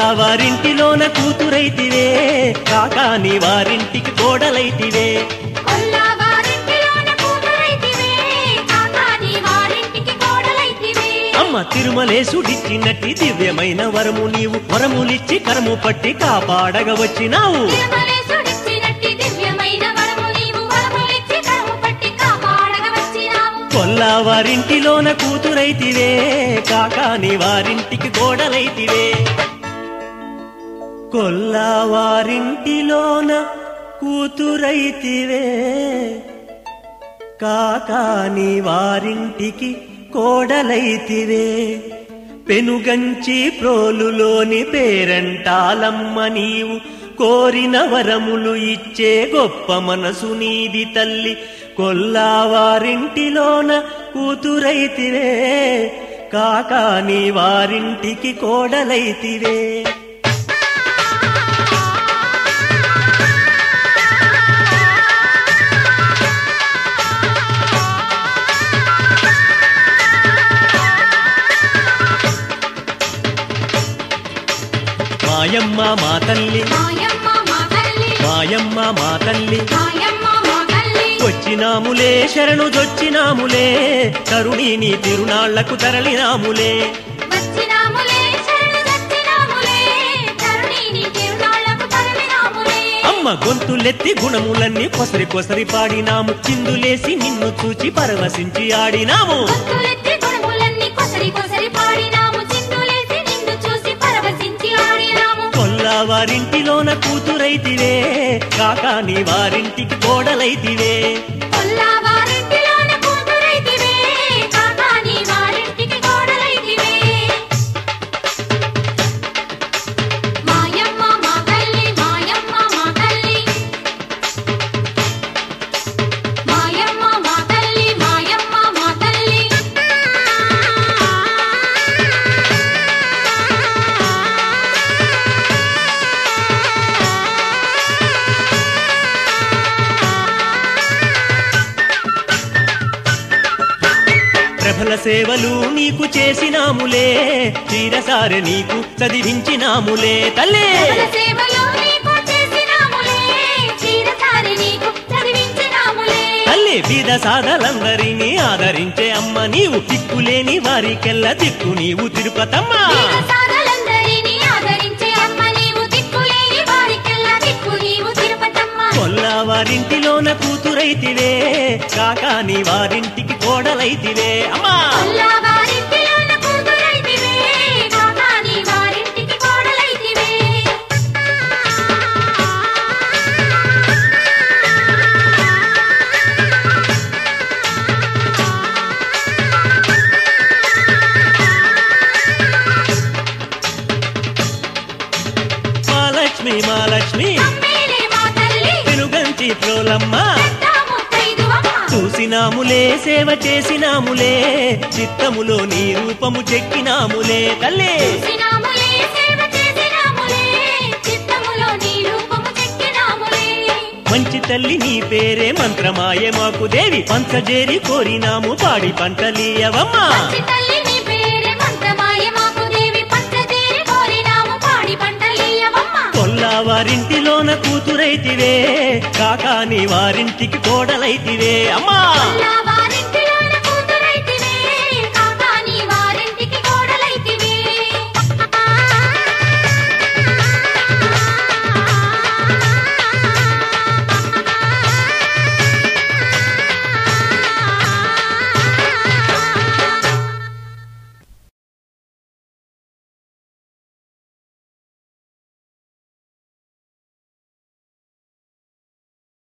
వారింటిలోన కూతురైతివే కాకాని వారింటికి కోడలైతివే అమ్మ తిరుమలేశుడిచ్చినట్టి దివ్యమైన వరము నీవు వరములిచ్చి కరము పట్టి కాపాడగ వచ్చినావు కొల్లావారింటిలోన కూతురైతివే కాకాని వారింటికి కోడలైతివే కొల్లావారింటిలోన కూతురైతివే కాకాని వారింటికి కోడలైతివే పెనుగంచి ప్రోలులోని పేరంటాలమ్మ నీవు కోరిన వరములు ఇచ్చే గొప్ప మనసు నీది తల్లి కొల్లావారింటిలోన కూతురైతివే కాకాని వారింటికి కోడలైతివే మాయమ్మ మా తల్లి మాయమ్మ మా తల్లి వచ్చినాములే శరణు దొచ్చినాములే కరుణిని తిరునాళ్లకు తరలినాములే అమ్మ గొంతులెత్తి గుణములన్నీ కొసరి కొసరి పాడినాము చిందులేసి నిన్ను చూచి పరవశించి ఆడినాము కొల్లావారింటిలోన కూతురైతివే కాకాని వారింటికి కోడలైతివే ప్రభల సేవలు నీకు చేసినాములే తీరసారె నీకు చదివించినాములే తల్లే తల్లి బీద సాధలందరినీ ఆదరించే అమ్మ నీవు దిక్కులేని వారికెల్లా దిక్కు నీవు తిరుపతమ్మ కొల్లావారింటిలోన కూతురైతివే కాకాని వారింటికి కోడలైతివే అమ్మా మహాలక్ష్మి మహాలక్ష్మి పెనుగంచి ప్రోలమ్మ చూసినాములే సేవ చేసినాములే చిత్తములో నీ రూపము చెక్కినాములే తల్లే మంచి తల్లి నీ పేరే మంత్రమాయే మాకు దేవి పంచజేరి కోరినాము పాడి పంటలీయవమ్మా కొల్లావారింటిలోన కూతురైతివే కాకాని వారింటికి కోడలైతివే అమ్మా